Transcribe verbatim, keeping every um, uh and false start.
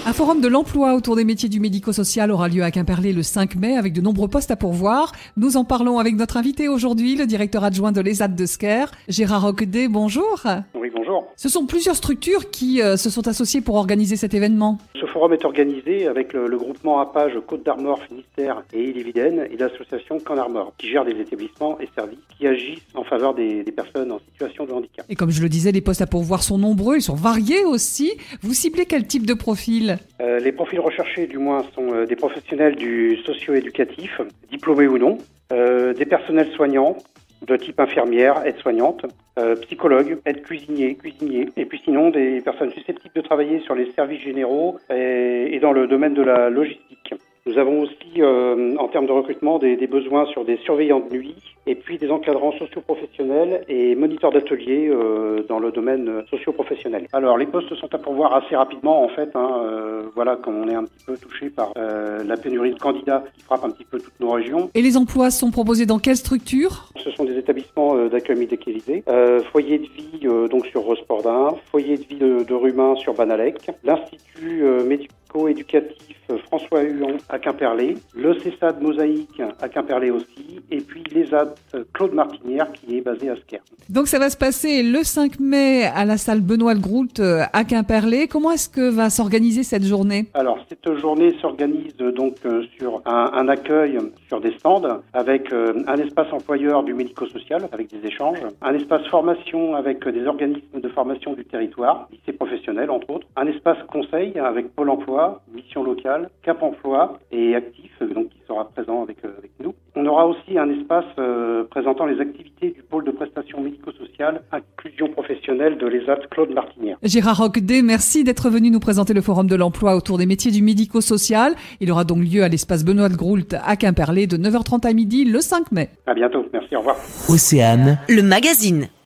Un forum de l'emploi autour des métiers du médico-social aura lieu à Quimperlé le cinq mai avec de nombreux postes à pourvoir. Nous en parlons avec notre invité aujourd'hui, le directeur adjoint de l'E S A T de Sker, Gérard Roquedet. Bonjour. Oui, bonjour. Ce sont plusieurs structures qui euh, se sont associées pour organiser cet événement. Ce forum est organisé avec le, le groupement APAGE Côte d'Armor, Finistère et Ille-et-Vilaine et l'association Camp d'Armor, qui gère des établissements et services qui agissent en faveur des, des personnes en situation de handicap. Et comme je le disais, les postes à pourvoir sont nombreux, ils sont variés aussi. Vous ciblez quel type de profil ? Euh, les profils recherchés, du moins, sont euh, des professionnels du socio-éducatif, diplômés ou non, euh, des personnels soignants, de type infirmière, aide-soignante, euh, psychologue, aide-cuisinier, cuisinier, et puis sinon des personnes susceptibles de travailler sur les services généraux et, et dans le domaine de la logistique. Nous avons aussi, euh, en termes de recrutement, des, des besoins sur des surveillants de nuit et puis des encadrants socio-professionnels et moniteurs d'ateliers euh, dans le domaine socio-professionnel. Alors, les postes sont à pourvoir assez rapidement, en fait. Hein, euh, voilà, comme on est un petit peu touché par euh, la pénurie de candidats qui frappe un petit peu toutes nos régions. Et les emplois sont proposés dans quelle structure ? Ce sont des établissements euh, d'accueil médicalisé, euh, foyer de vie euh, donc sur Rospordin, foyer de vie de, de Rumain sur Banalec, l'Institut euh, médico-éducatif François Huon à Quimperlé, le C E S A D Mosaïque à Quimperlé aussi, et puis l'E S A T Claude Martinière qui est basé à Sker. Donc ça va se passer le cinq mai à la salle Benoît Le Groult à Quimperlé. Comment est-ce que va s'organiser cette journée ? Alors cette journée s'organise donc euh, sur un, un accueil sur des stands avec euh, un espace employeur du médico-social avec des échanges, un espace formation avec des organismes de formation du territoire, lycées professionnels entre autres, un espace conseil avec Pôle emploi, mission locale, Cap emploi et Actif, donc qui sera présent avec, euh, avec nous. On aura aussi un espace euh, présentant les activités du pôle de prestations médico-sociales, inclusion professionnelle de l'E S A T Claude Martinière. Gérard Roquedet, merci d'être venu nous présenter le forum de l'emploi autour des métiers du médico-social. Il aura donc lieu à l'espace Benoît Le Groult à Quimperlé de neuf heures trente à midi le cinq mai. À bientôt, merci, au revoir. Océane, le magazine.